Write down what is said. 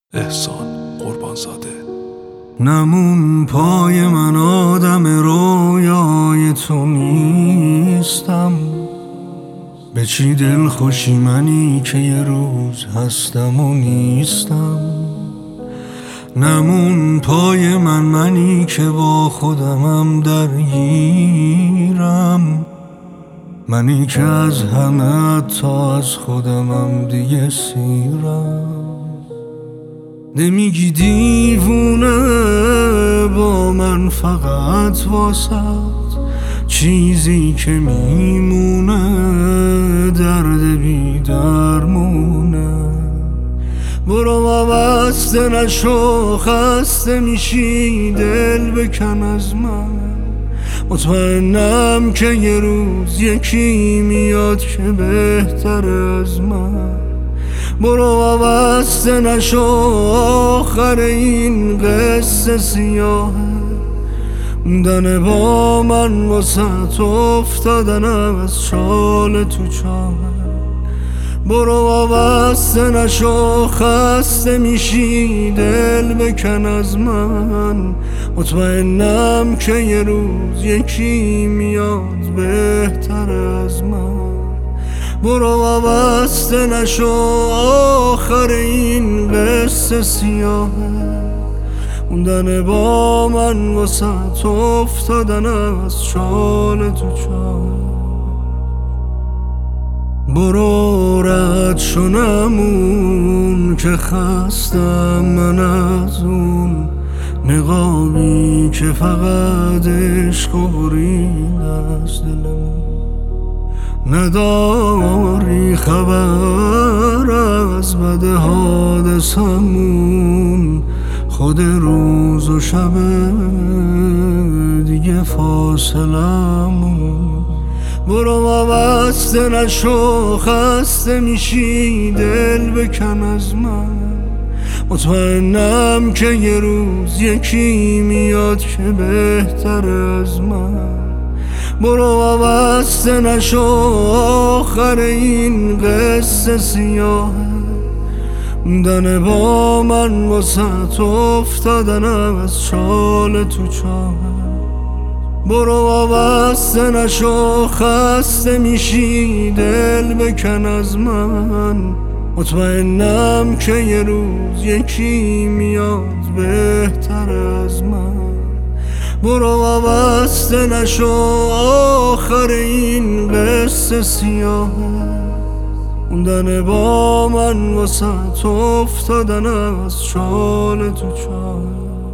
احسان قربانزاده. نمون پای من آدم رویای تو نیستم، به چی دل خوشی منی که یه روز هستم و نیستم. نمون پای منی که با خودمم درگیرم، منی که از همه تا از خودمم دیگه سیرم. نمیگی دیوونه با من فقط واسط چیزی که میمونه درد بی درمونه. برو وابسته نشو، خسته میشی دل بکن از من، مطمئنم که یه روز یکی میاد که بهتر از من. برو وابسته نشو، آخر این قصه سیاهه، موندن با من واسه افتادنم از چال تو چاهه. برو وابسته نشو، خسته میشی دل بکن از من، مطمئنم که یه روز یکی میاد بهتر از من. برو وابسته نشو، آخر این قصه سیاهه، موندن با من واسه افتادنم از چال تو چاهه. برو رد شو نمون که خستم من از اون نقابی که فقط عشق و برید از دلمون. نداری خبر از بد حادثمون، خود روز و شب دیگه فاصلمون. برو وابسته نشو، خسته میشی دل بکن از من، مطمئنم که یه روز یکی میاد که بهتر از من. برو وابسته نشو، آخر این قصه سیاهه، موندن با من واسه افتادنم از چال تو چاهه. برو وابسته نشو، خسته میشی دل بکن از من، مطمئنم که یه روز یکی میاد بهتر از من. برو وابسته نشو، آخر این قصه سیاهه، موندن با من واسه افتادنم از چال تو چاهه.